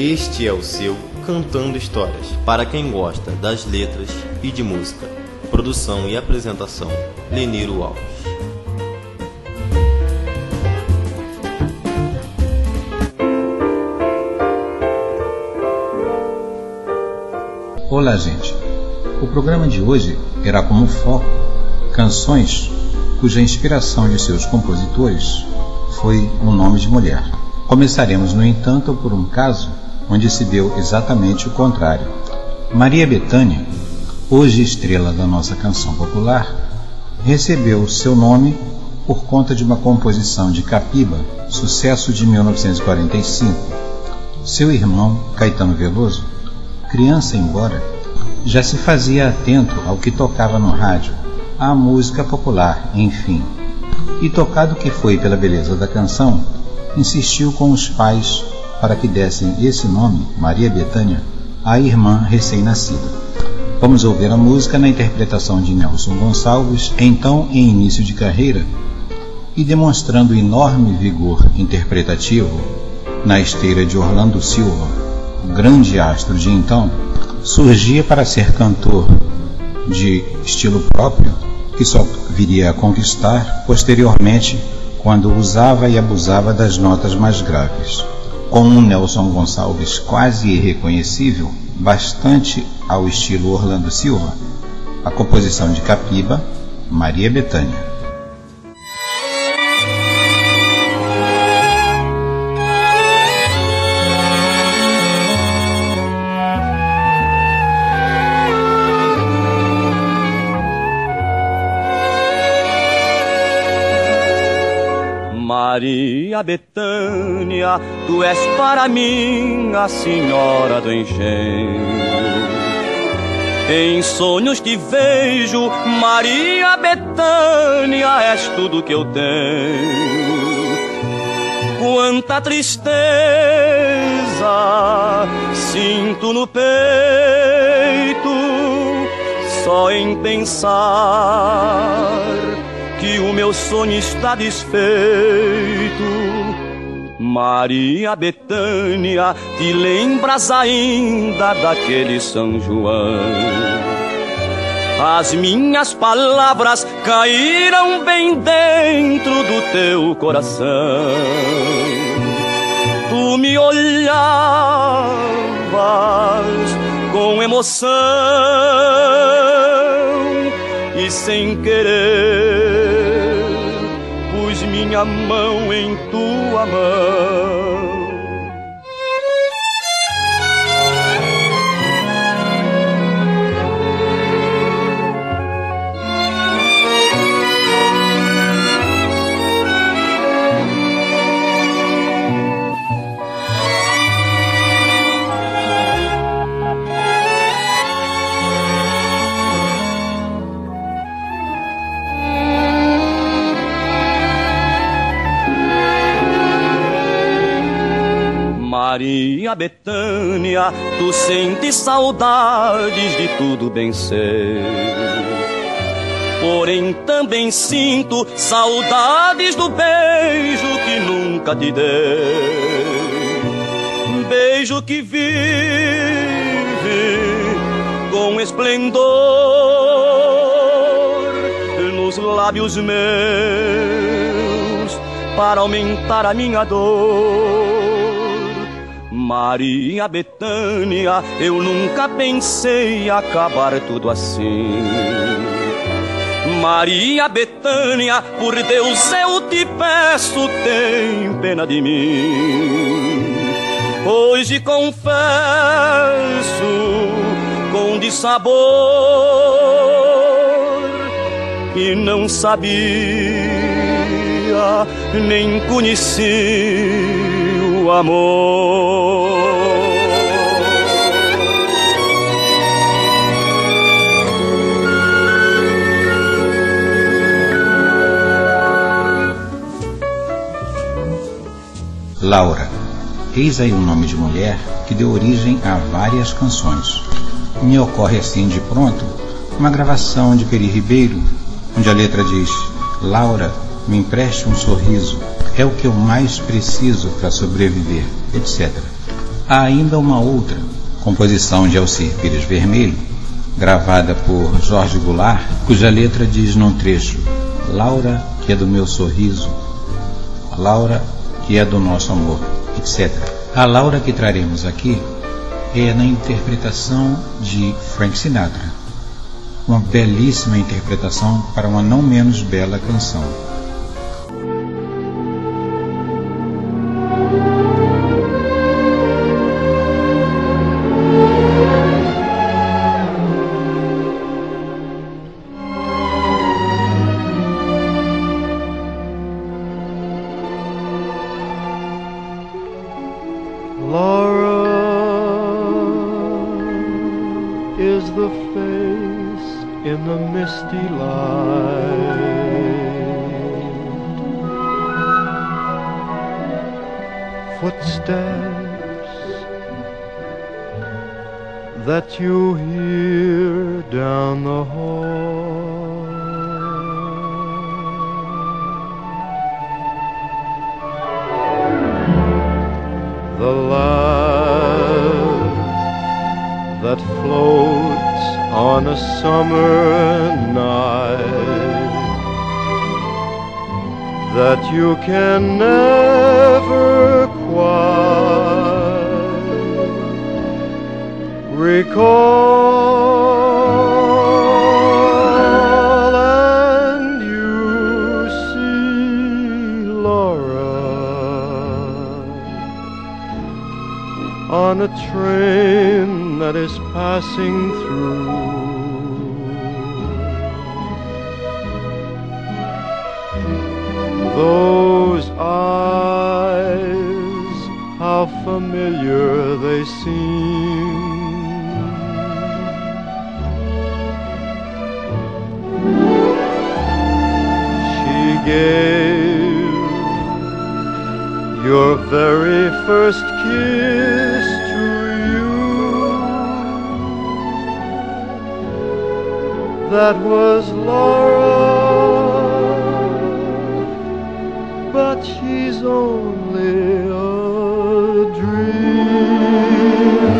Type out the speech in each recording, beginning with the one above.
Este é o seu Cantando Histórias, para quem gosta das letras e de música. Produção e apresentação, Leniro Alves. Olá, gente. O programa de hoje terá como foco canções cuja inspiração de seus compositores foi um nome de mulher. Começaremos, no entanto, por um caso onde se deu exatamente o contrário. Maria Bethânia, hoje estrela da nossa canção popular, recebeu seu nome por conta de uma composição de Capiba, sucesso de 1945. Seu irmão, Caetano Veloso, criança embora, já se fazia atento ao que tocava no rádio, à música popular, enfim. E tocado que foi pela beleza da canção, insistiu com os pais para que dessem esse nome, Maria Bethânia, à irmã recém-nascida. Vamos ouvir a música na interpretação de Nelson Gonçalves, então em início de carreira, e demonstrando enorme vigor interpretativo na esteira de Orlando Silva, o grande astro de então. Surgia para ser cantor de estilo próprio, que só viria a conquistar posteriormente quando usava e abusava das notas mais graves. Com um Nelson Gonçalves quase irreconhecível, bastante ao estilo Orlando Silva, a composição de Capiba, Maria Bethânia. Maria Bethânia, tu és para mim a senhora do engenho. Em sonhos te vejo, Maria Bethânia, és tudo que eu tenho. Quanta tristeza sinto no peito, só em pensar que o meu sonho está desfeito. Maria Bethânia, te lembras ainda daquele São João? As minhas palavras caíram bem dentro do teu coração. Tu me olhavas com emoção e sem querer pus minha mão em tua mão. Maria Bethânia, tu sentes saudades de tudo bem sei. Porém também sinto saudades do beijo que nunca te dei. Beijo que vive com esplendor nos lábios meus para aumentar a minha dor. Maria Bethânia, eu nunca pensei acabar tudo assim. Maria Bethânia, por Deus eu te peço, tem pena de mim. Hoje confesso com dissabor que não sabia, nem conheci o amor. Laura. Eis aí um nome de mulher que deu origem a várias canções. Me ocorre assim de pronto uma gravação de Peri Ribeiro, onde a letra diz: Laura, me empreste um sorriso, é o que eu mais preciso para sobreviver, etc. Há ainda uma outra, composição de Alcir Pires Vermelho, gravada por Jorge Goulart, cuja letra diz num trecho: Laura, que é do meu sorriso, Laura, que é do nosso amor, etc. A Laura que traremos aqui é na interpretação de Frank Sinatra. Uma belíssima interpretação para uma não menos bela canção. That you hear down the hall, the laugh that floats on a summer night, that you can never quite recall, and you see Laura on a train that is passing through. Those eyes, how familiar they seem. Gave your very first kiss to you. That was Laura, but she's only a dream.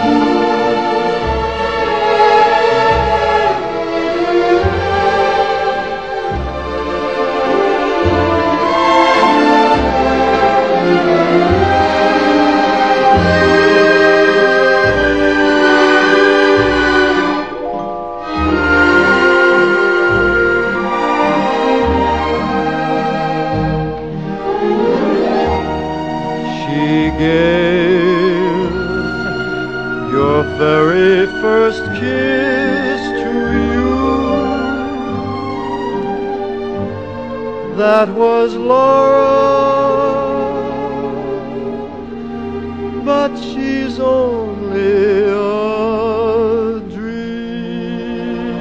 Very first kiss to you. That was Laura, but she's only a dream.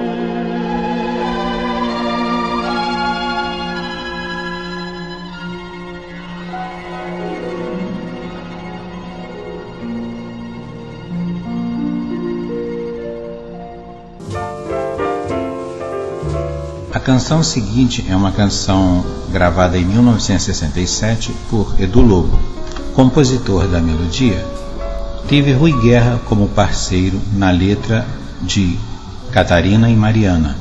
A canção seguinte é uma canção gravada em 1967 por Edu Lobo. Compositor da melodia, teve Rui Guerra como parceiro na letra de Catarina e Mariana.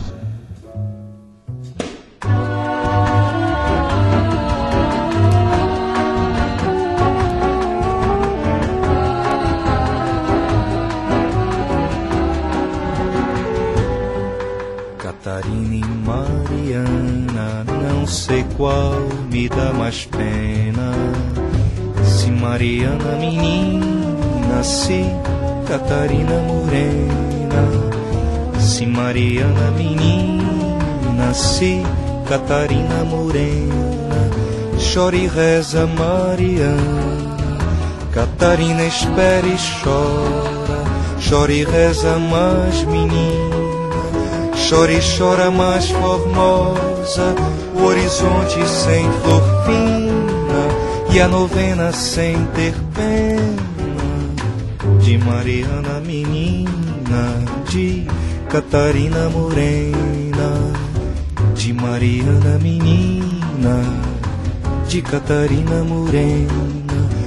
Catarina e Mariana, não sei qual me dá mais pena. Se Mariana menina, se Catarina morena. Se Mariana menina, se Catarina morena. Chora e reza Mariana, Catarina espera e chora. Chora e reza mais menina, chora e chora mais formosa. O horizonte sem flor fina e a novena sem ter pena. De Mariana menina, de Catarina morena. De Mariana menina, de Catarina morena.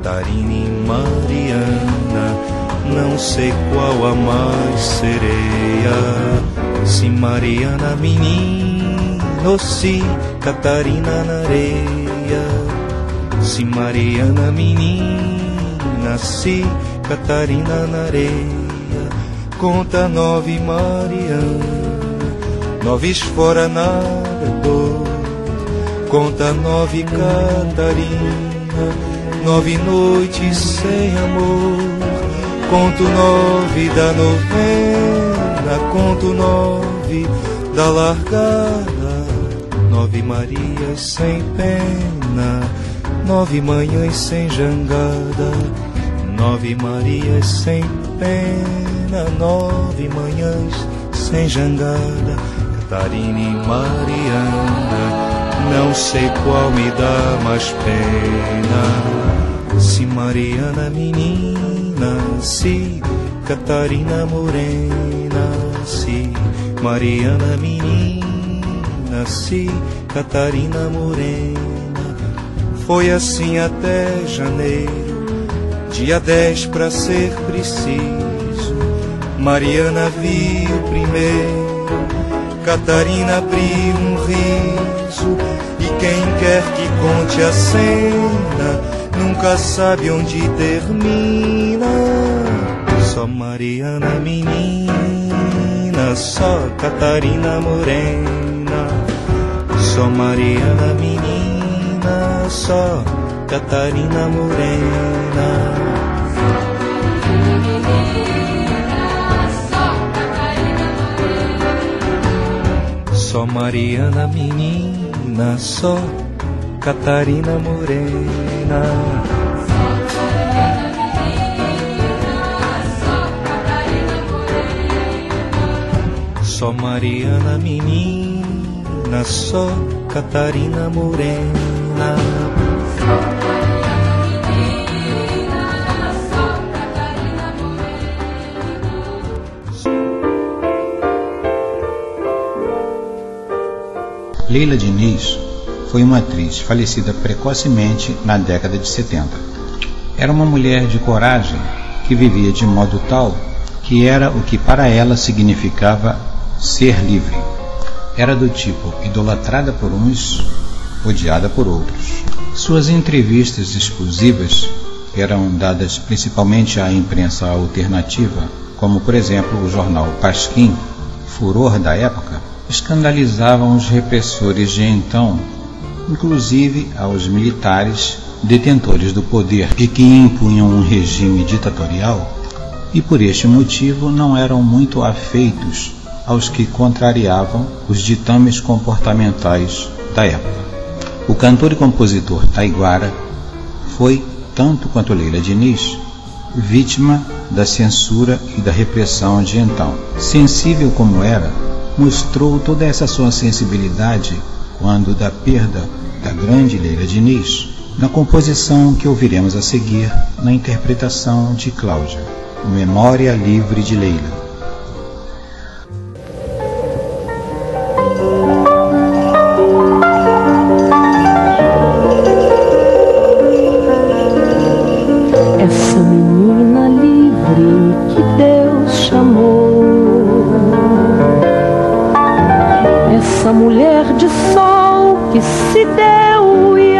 Catarina e Mariana, não sei qual a mais sereia. Se Mariana menina ou se Catarina na areia. Se Mariana menina, se Catarina na areia. Conta 9 Mariana, 9 fora nadador. Conta 9 Catarina, 9 noites sem amor. Conto 9 da novena, conto 9 da largada. 9 Marias sem pena, 9 manhãs sem jangada. 9 Marias sem pena, 9 manhãs sem jangada. Catarina e Mariana, não sei qual me dá mais pena. Se Mariana menina, se Catarina morena. Se Mariana menina, se Catarina morena. Foi assim até janeiro, dia 10 pra ser preciso. Mariana viu primeiro, Catarina abriu um riso. E quem quer que conte a cena nunca sabe onde termina. Só Mariana menina, só Catarina morena. Só Mariana menina, só Catarina morena. Só Mariana menina, só Catarina morena. Só Mariana menina, só Catarina morena. Leila Diniz foi uma atriz falecida precocemente na década de 70. Era uma mulher de coragem que vivia de modo tal que era o que para ela significava ser livre. Era do tipo idolatrada por uns, odiada por outros. Suas entrevistas exclusivas eram dadas principalmente à imprensa alternativa, como por exemplo o jornal Pasquim, furor da época, escandalizavam os repressores de então, inclusive aos militares detentores do poder e que impunham um regime ditatorial, e por este motivo não eram muito afeitos aos que contrariavam os ditames comportamentais da época. O cantor e compositor Taiguara foi, tanto quanto Leila Diniz, vítima da censura e da repressão de então. Sensível como era, mostrou toda essa sua sensibilidade quando da perda da grande Leila Diniz, na composição que ouviremos a seguir na interpretação de Cláudia, Memória Livre de Leila. Essa menina livre que Deus chamou, essa mulher de sol que se deu e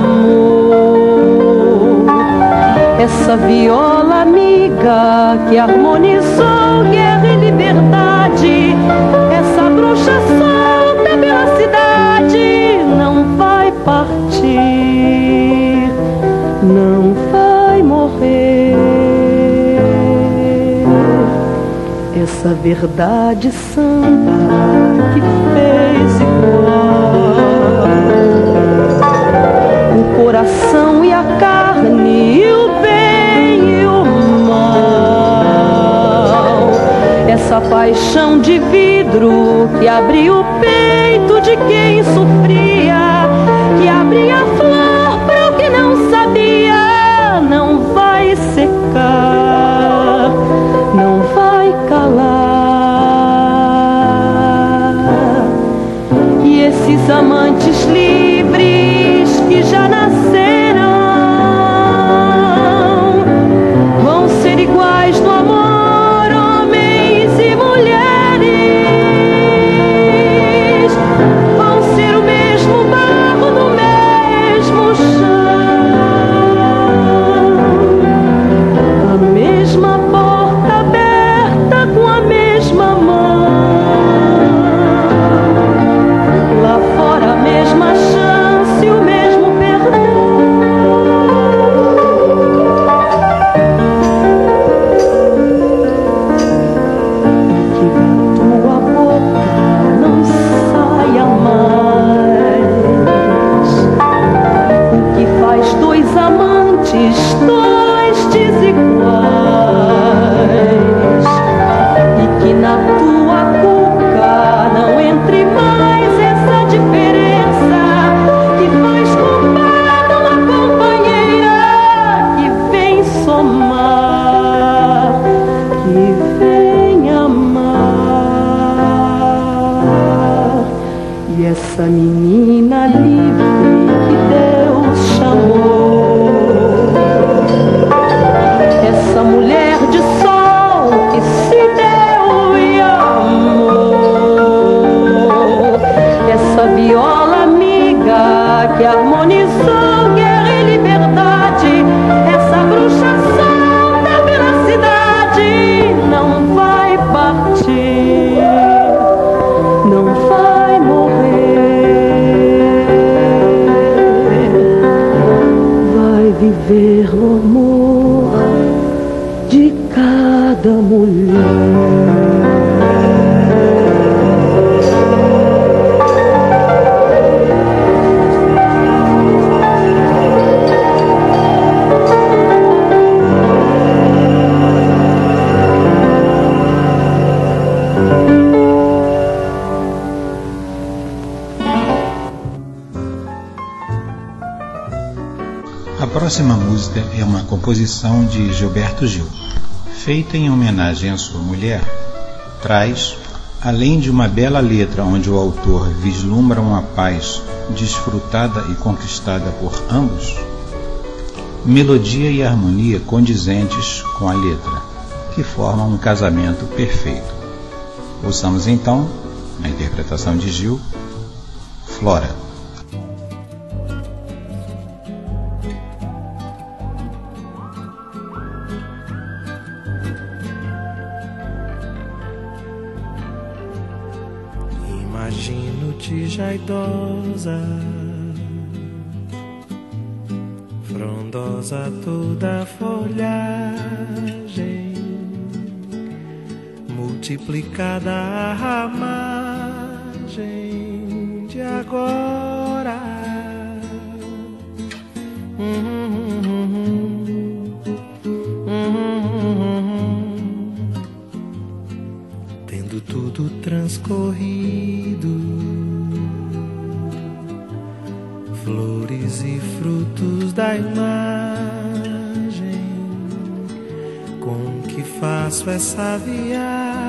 amou, essa viola amiga que harmonizou guerra e liberdade, essa bruxa solta pela cidade, não vai partir, não vai morrer. Essa verdade santa que fez igual o coração e a carne, e o bem e o mal. Essa paixão de vidro que abria o peito de quem sofria, que abria a flor para o que não sabia, não vai secar, não vai calar. E esses amantes livres que já nasceram essa menina livre que Deus chamou, essa mulher de sol que se deu e amou, essa viola amiga que harmonizou guerra e liberdade, essa bruxa solta pela cidade, não vai partir, não vai morrer, vai viver no amor de cada mulher. A próxima música é uma composição de Gilberto Gil. Feita em homenagem à sua mulher, traz, além de uma bela letra onde o autor vislumbra uma paz desfrutada e conquistada por ambos, melodia e harmonia condizentes com a letra, que formam um casamento perfeito. Ouçamos então, na interpretação de Gil, Flora. Imagino-te já idosa, frondosa toda a folhagem, multiplicada a ramagem de agora. Tendo tudo transcorrido, flores e frutos da imagem, com que faço essa viagem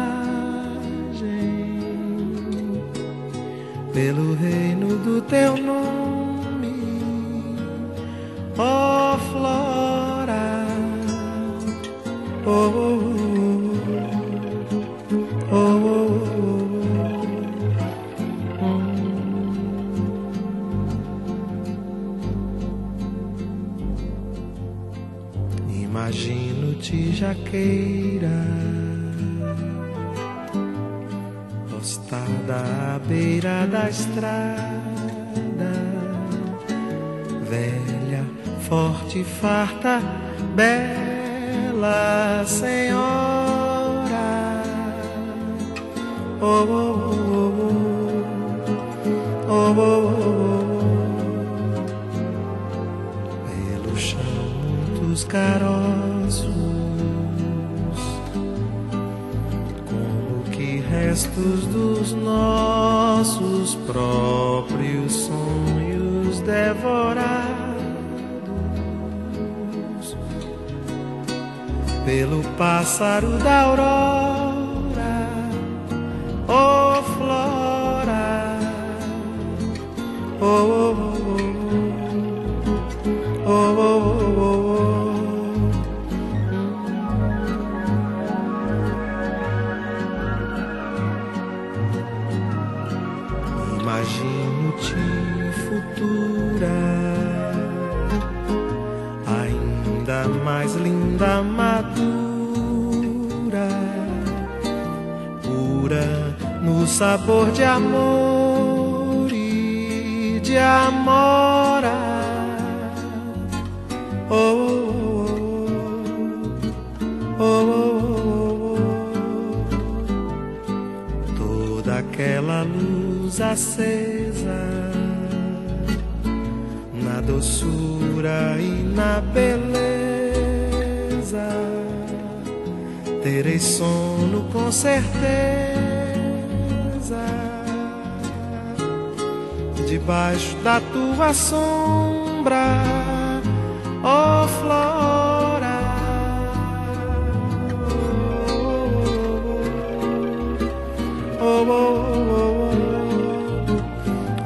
pelo reino do teu nome, ó Flora, oh, oh, oh, oh, oh. Imagino-te jaqueira, postada à beira da estrada, velha, forte e farta, bela senhora. Oh, oh, oh, oh, oh, oh, oh. Pelo chão muitos caroços, como que restos dos nossos próprios sonhos devorados pelo pássaro da aurora, oh Flora, oh, oh, oh, oh, oh, oh, oh. Imagino-te futura, ainda mais linda, madura, pura no sabor de amor e de amora. Oh, oh, oh, oh, oh. Toda aquela luz acesa na doçura e na beleza, terei sono com certeza debaixo da tua sombra, oh Flora, oh, oh, oh, oh,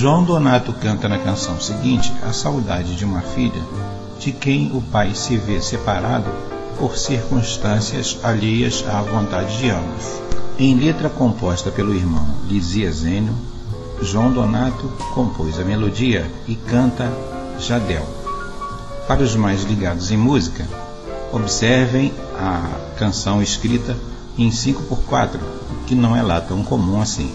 João Donato canta na canção seguinte a saudade de uma filha de quem o pai se vê separado por circunstâncias alheias à vontade de ambos. Em letra composta pelo irmão Lisias Zênio, João Donato compôs a melodia e canta Jadel. Para os mais ligados em música, observem a canção escrita em 5/4, que não é lá tão comum assim.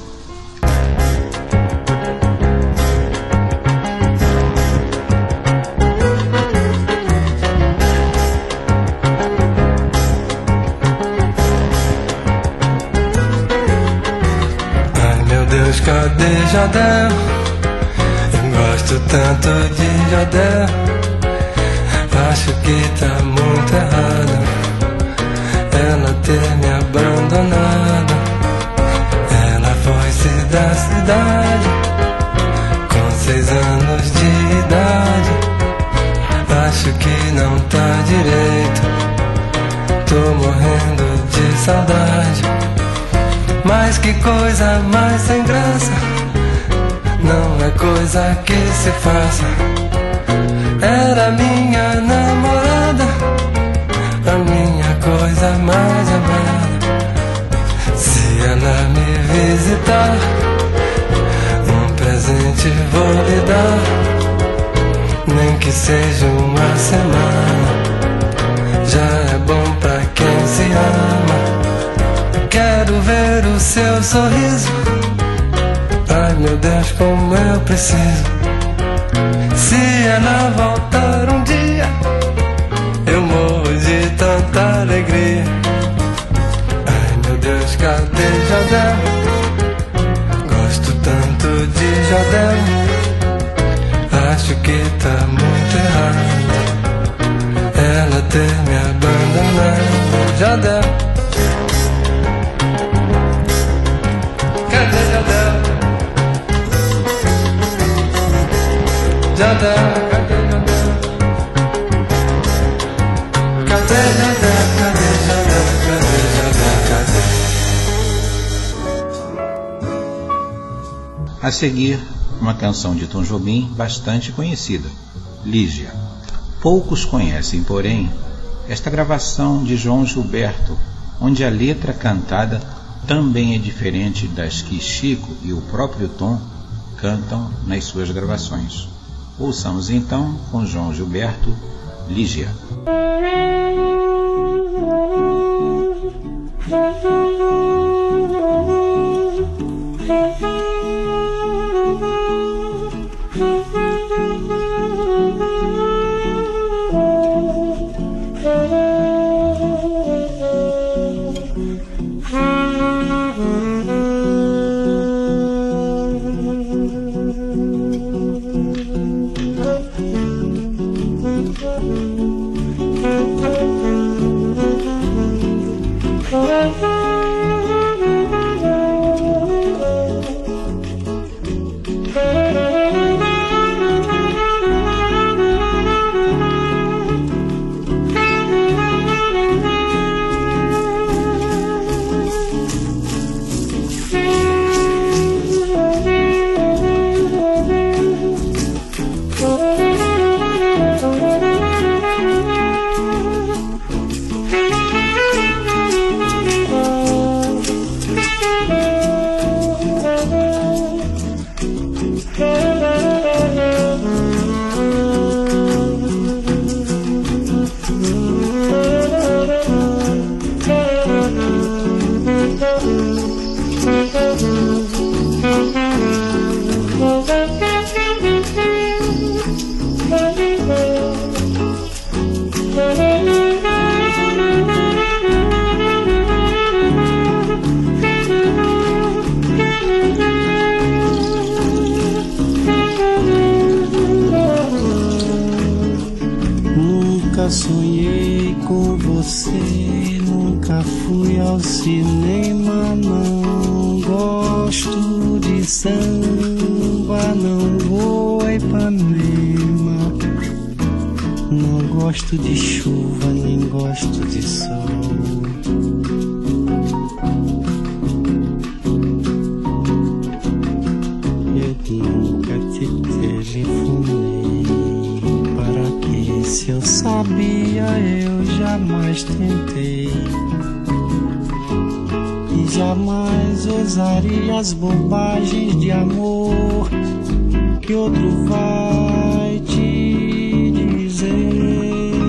Ai meu Deus, cadê Jadel? Eu gosto tanto de Jadel. Acho que tá muito errado ela ter me abandonado. Ela foi-se da cidade com 6 anos de idade. Acho que não tá direito, tô morrendo de saudade. Mas que coisa mais sem graça, não é coisa que se faça. Era minha namorada, a minha coisa mais amada. Se ela me visitar, um presente vou lhe dar, nem que seja uma semana. Já é bom pra quem se ama. Quero ver o seu sorriso, ai meu Deus, como eu preciso. Se ela voltar um dia, eu morro de tanta alegria. Ai meu Deus, cadê Jadel? Gosto tanto de Jadel. Acho que tá muito errado ela ter me abandonado. Jadel, cadê Jadel? Jadel, cadê Jadel? Cadê Jadel? Cadê Jadel? Cadê Jadel? Cadê? A seguir, uma canção de Tom Jobim bastante conhecida, Lígia. Poucos conhecem, porém, esta gravação de João Gilberto, onde a letra cantada também é diferente das que Chico e o próprio Tom cantam nas suas gravações. Ouçamos então com João Gilberto, Lígia. Nunca sonhei com você, nunca fui ao cinema, não gosto de samba, não vou a Ipanema, não gosto de chuva, nem gosto de sol. Eu nunca telefonei. Para que, se eu sabia, eu jamais tentei. E jamais ousaria as bobagens de amor que outro vai te dizer.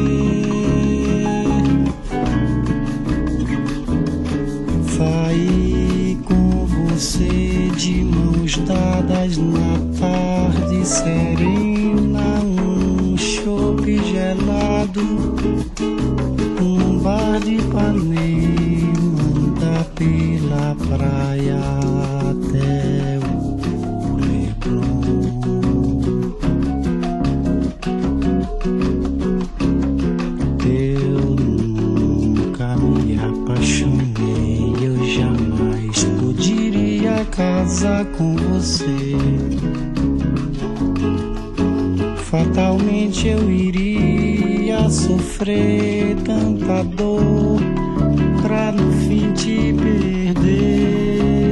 Saí com você de mãos dadas na tarde serena, um chope gelado, um bar de Ipanema, anda pela praia até o Leblon. Eu nunca me apaixonei, eu jamais poderia casar com você. Fatalmente eu iria sofrer tanta dor pra no fim te perder.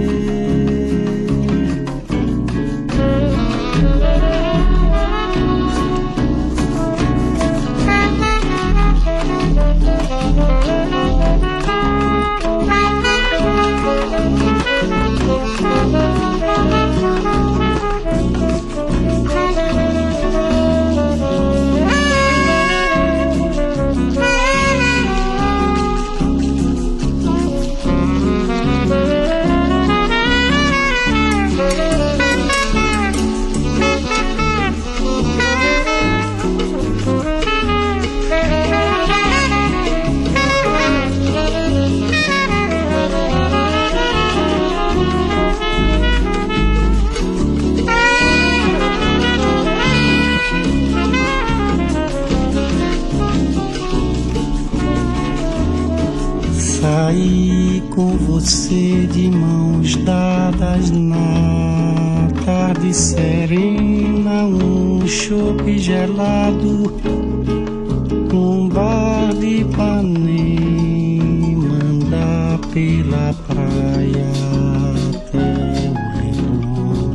Saí com você de mãos dadas na tarde serena, um chope gelado, um bar de Ipanema, andar pela praia até o Leblon.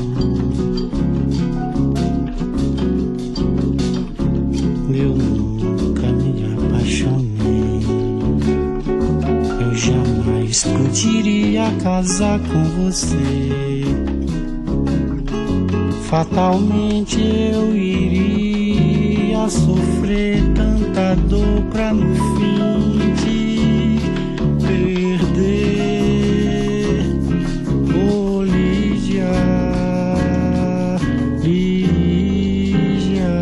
Eu nunca me apaixonei, eu jamais poderia casar com você. Fatalmente eu iria sofrer tanta dor pra no fim te perder. Oh, Lídia, Lídia.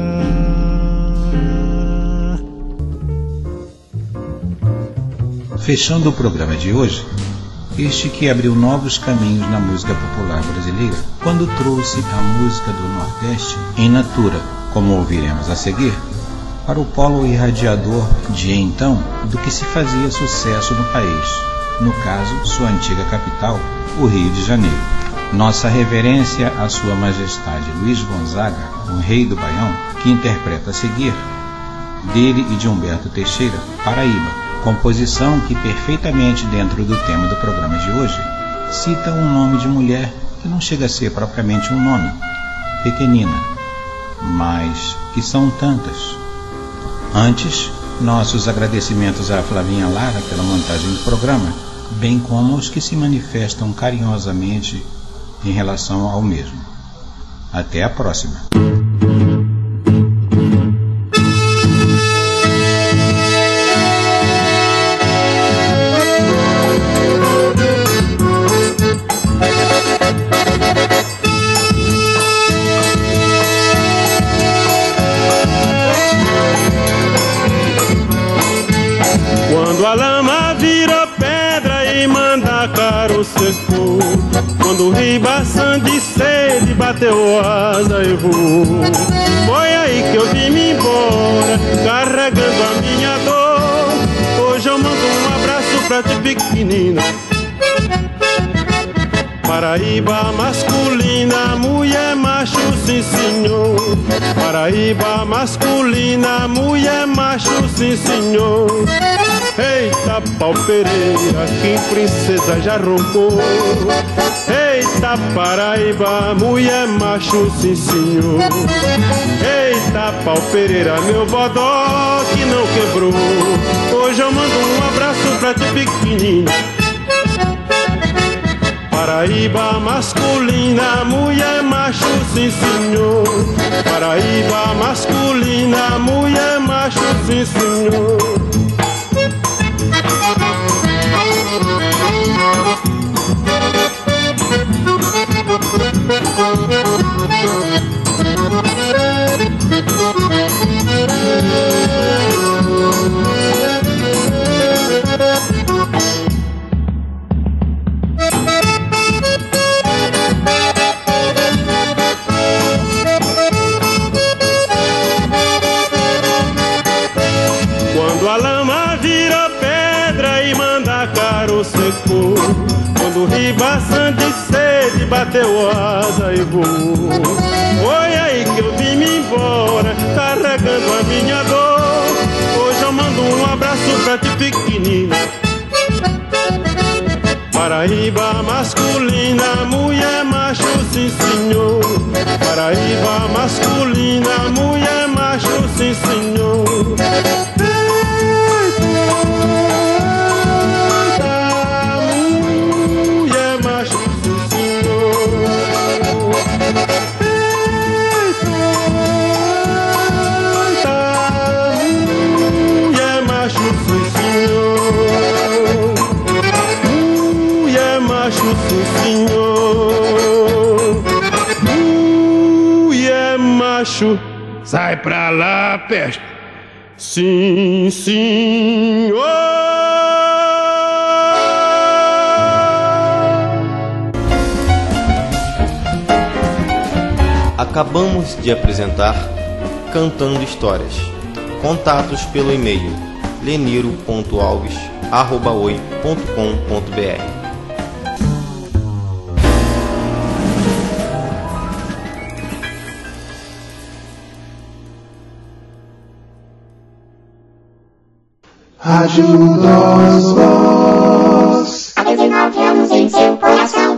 Fechando o programa de hoje, este que abriu novos caminhos na música popular brasileira, quando trouxe a música do Nordeste em natura, como ouviremos a seguir, para o polo irradiador de então do que se fazia sucesso no país, no caso, sua antiga capital, o Rio de Janeiro. Nossa reverência à Sua Majestade Luiz Gonzaga, o Rei do Baião, que interpreta a seguir, dele e de Humberto Teixeira, Paraíba, composição que perfeitamente dentro do tema do programa de hoje cita um nome de mulher que não chega a ser propriamente um nome, pequenina, mas que são tantas. Antes, nossos agradecimentos à Flavinha Lara pela montagem do programa, bem como aos que se manifestam carinhosamente em relação ao mesmo. Até a próxima. Quando a lama vira pedra e mandacaru secou, quando o ribação de sede bateu asa e voou, foi aí que eu vim-me embora, carregando a minha dor. Hoje eu mando um abraço pra ti, pequenina. Paraíba masculina, mulher macho, sim senhor. Paraíba masculina, mulher macho, sim senhor. Eita, pau Pereira, que princesa já roncou. Eita, Paraíba, mulher macho, sim senhor. Eita, pau Pereira, meu bodó que não quebrou. Hoje eu mando um abraço pra tu pequenina. Paraíba masculina, mulher macho, sim senhor. Paraíba masculina, mulher macho, sim senhor. Quando a lama vira pedra e Mandacaru secou, quando o ribação de sede bateu asa e voou, foi aí que eu vim me embora, carregando a minha dor. Hoje eu mando um abraço pra ti pequenina. Paraíba masculina, mulher macho, sim senhor. Paraíba masculina, mulher macho, sim senhor. Sai pra lá, peste. Sim, senhor. Acabamos de apresentar Cantando Histórias. Contatos pelo e-mail leniro.alves@oi.com.br. Rádio Nós Voz. Há 19 anos em seu coração.